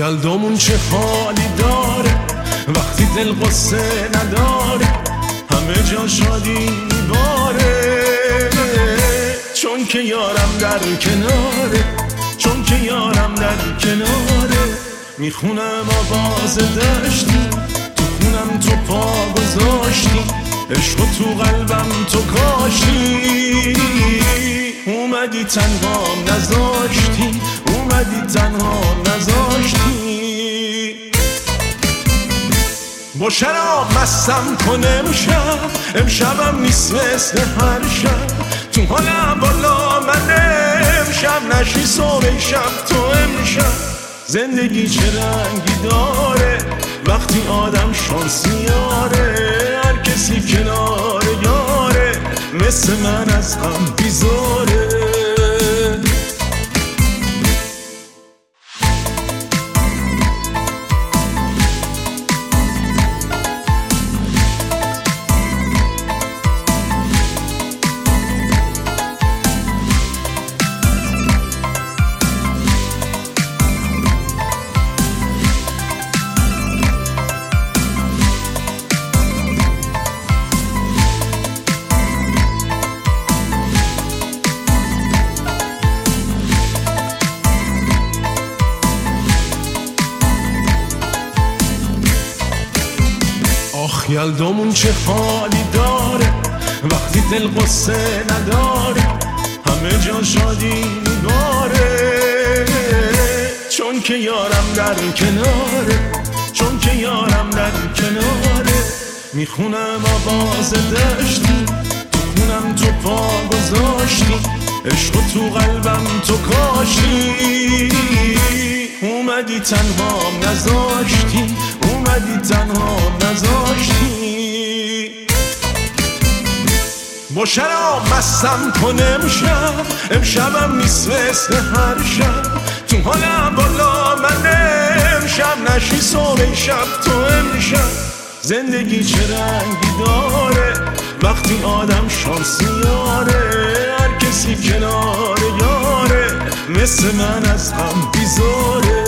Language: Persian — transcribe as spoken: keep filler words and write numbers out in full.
یلدامون چه حالی داره وقتی دل قصه نداره، همه جا شادی میباره، چون که یارم در کناره، چون که یارم در کناره. میخونم آواز دشتی، تو خونم تو پا گذاشتی، عشق تو قلبم تو کاشتی، اومدی تنها نذاشتی، اومدی تنها نذاشتی. با شراب مستم کن امشب، امشبم نیست مثل هر شب، تو حالم بالا من امشب، نشی صبح شب تو امشب. زندگی چه رنگی داره وقتی آدم شانسیاره، هر کسی کنار یاره مثل من از غم بیزاره. آخ یلدامون چه حالی داره وقتی دل قصه نداره، همه جا شادی میباره، چون که یارم در کناره، چون که یارم در کناره. میخونم آواز دشتی، تو خونم تو پا گذاشتی، عشق تو قلبم تو کاشتی، اومدی تنها نذاشتی، اومدی تنها نذاشتی. با شراب مستم کن امشب، امشبم نیست مثل هر شب، تو حالم بالا من امشب، نشی صبح شب تو امشب. زندگی چه رنگی داره وقتی آدم شانسیاره، هر کسی کنار یاره مثل من از غم بیزاره.